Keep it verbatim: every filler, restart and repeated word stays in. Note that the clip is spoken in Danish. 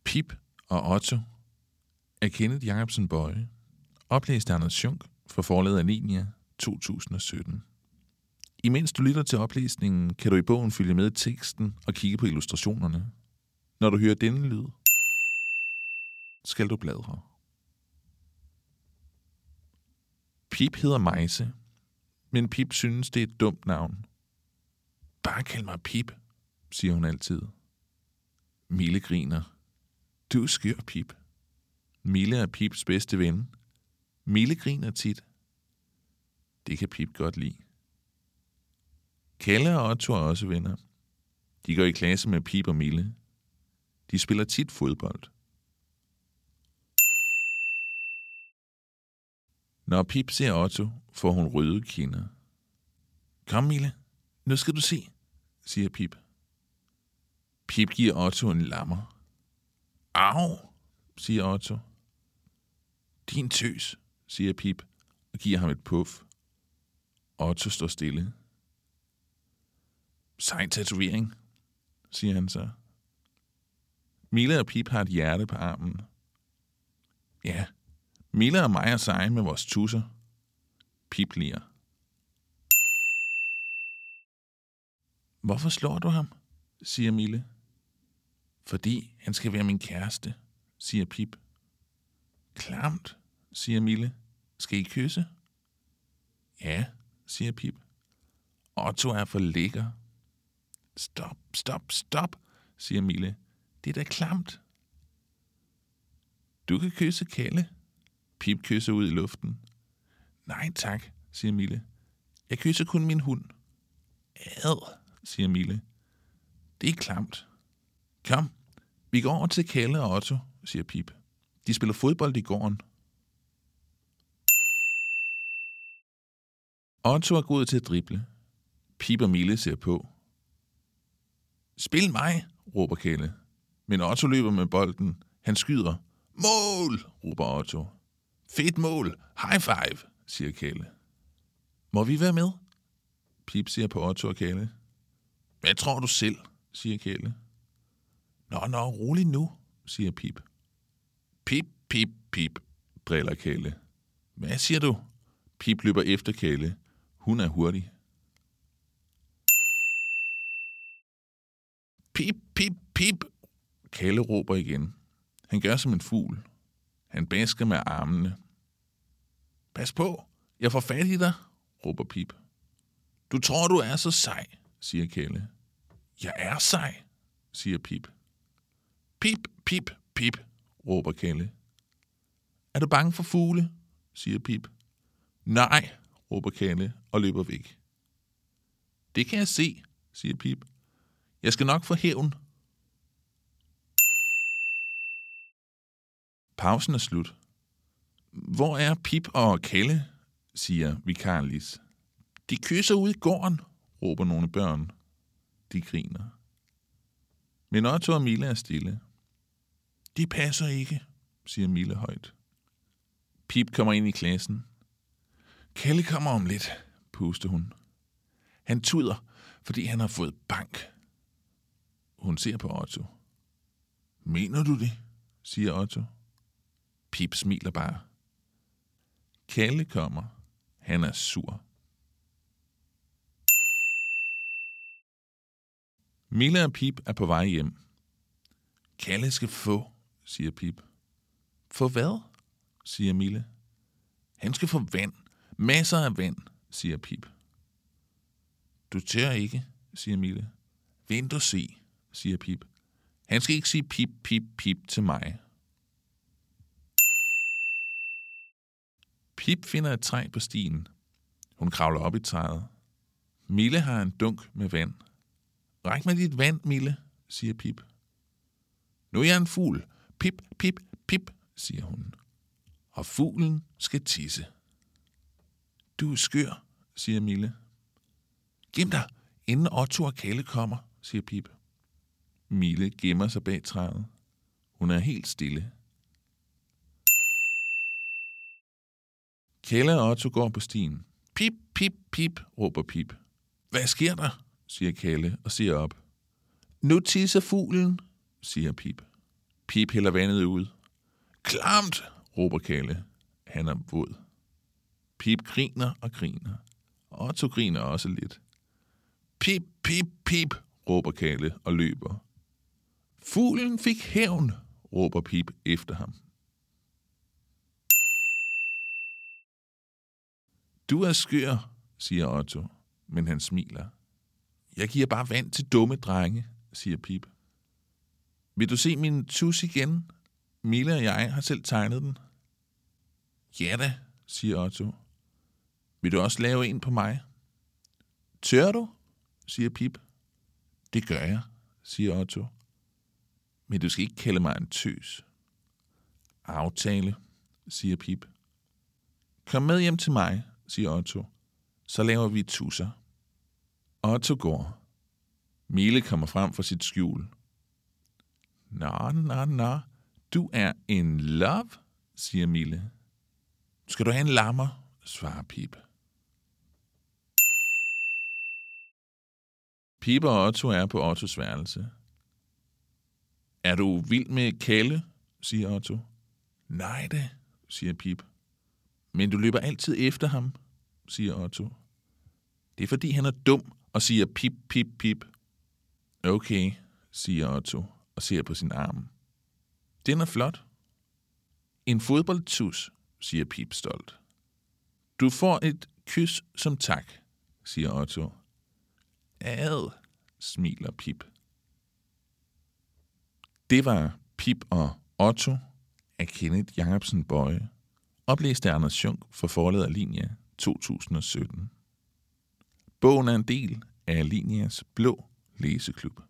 Pip og Otto af Kenneth Jacobsen Boye, oplæst af Anders Schunk fra forlaget Alenia to tusind og sytten. Imens du lytter til oplæsningen, kan du i bogen følge med i teksten og kigge på illustrationerne. Når du hører denne lyd, skal du bladre. Pip hedder Majse, men Pip synes, det er et dumt navn. Bare kald mig Pip, siger hun altid. Mille griner. Du er skør, Pip. Mille er Pips bedste ven. Mille griner tit. Det kan Pip godt lide. Kalle og Otto er også venner. De går i klasse med Pip og Mille. De spiller tit fodbold. Når Pip ser Otto, får hun røde kinder. Kom, Mille. Nu skal du se, siger Pip. Pip giver Otto en lammer. Au, siger Otto. Din tøs, siger Pip og giver ham et puff. Otto står stille. Sej tatovering, siger han så. Mille og Pip har et hjerte på armen. Ja, Mille og mig er seje med vores tusser. Pip ler. Hvorfor slår du ham, siger Mille. Fordi han skal være min kæreste, siger Pip. Klamt, siger Mille. Skal I kysse? Ja, siger Pip. Otto er for lækker. Stop, stop, stop, siger Mille. Det er da klamt. Du kan kysse Kalle. Pip kysser ud i luften. Nej tak, siger Mille. Jeg kysser kun min hund. Ad, siger Mille. Det er klamt. Kom, vi går over til Kalle og Otto, siger Pip. De spiller fodbold i gården. Otto er god til at drible. Pip og Mille ser på. Spil mig, råber Kalle. Men Otto løber med bolden. Han skyder. Mål, råber Otto. Fedt mål. High five, siger Kalle. Må vi være med? Pip ser på Otto og Kalle. Hvad tror du selv, siger Kalle. Nå, nå, rolig nu, siger Pip. Pip, pip, pip, driller Kalle. Hvad siger du? Pip løber efter Kalle. Hun er hurtig. Pip, pip, pip. Kalle råber igen. Han gør som en fugl. Han basker med armene. Pas på, jeg får fat i dig, råber Pip. Du tror, du er så sej, siger Kalle. Jeg er sej, siger Pip. Pip, pip, pip, råber Kalle. Er du bange for fugle, siger Pip. Nej, råber Kalle og løber væk. Det kan jeg se, siger Pip. Jeg skal nok få hævn. Pausen er slut. Hvor er Pip og Kalle, siger vikaren Lis. De kysser ud i gården, råber nogle børn. De griner. Men Otto og Mille er stille. De passer ikke, siger Mille højt. Pip kommer ind i klassen. Kalle kommer om lidt, puster hun. Han tuder, fordi han har fået bank. Hun ser på Otto. Mener du det, siger Otto. Pip smiler bare. Kalle kommer. Han er sur. Mille og Pip er på vej hjem. Kalle skal få, siger Pip. Få hvad? Siger Mille. Han skal få vand. Masser af vand, siger Pip. Du tør ikke, siger Mille. Vent og se, siger Pip. Han skal ikke sige pip, pip, pip til mig. Pip finder et træ på stien. Hun kravler op i træet. Mille har en dunk med vand. Ræk mig dit vand, Mille, siger Pip. Nu er jeg en fugl. Pip, pip, pip, siger hun. Og fuglen skal tisse. Du er skør, siger Mille. Gem dig, inden Otto og Kalle kommer, siger Pip. Mille gemmer sig bag træet. Hun er helt stille. Kalle og Otto går på stien. Pip, pip, pip, råber Pip. Hvad sker der, siger Kalle og ser op. Nu tisser fuglen, siger Pip. Pip hælder vandet ud. Klamt, råber Kalle. Han er våd. Pip griner og griner. Otto griner også lidt. Pip, pip, pip, råber Kalle og løber. Fuglen fik hævn, råber Pip efter ham. Du er skør, siger Otto, men han smiler. Jeg giver bare vand til dumme drenge, siger Pip. Vil du se min tus igen? Mille og jeg har selv tegnet den. Ja da, siger Otto. Vil du også lave en på mig? Tør du? Siger Pip. Det gør jeg, siger Otto. Men du skal ikke kalde mig en tøs. Aftale, siger Pip. Kom med hjem til mig, siger Otto. Så laver vi tusser. Otto går. Mille kommer frem fra sit skjul. Nå, nå, nå. Du er en love, siger Mille. Skal du have en lammer, svarer Pip. Pip og Otto er på Ottos værelse. Er du vild med Kalle, siger Otto. Nej da, siger Pip. Men du løber altid efter ham, siger Otto. Det er fordi han er dum og siger pip, pip, pip. Okay, siger Otto og ser på sin arm. Den er flot. En fodboldtus, siger Pip stolt. Du får et kys som tak, siger Otto. Ad, smiler Pip. Det var Pip og Otto af Kenneth Jacobsen Boye, oplæst af Anders Schunk for forlaget Alinia to tusind og sytten. Bogen er en del af Alinias Blå Læseklub.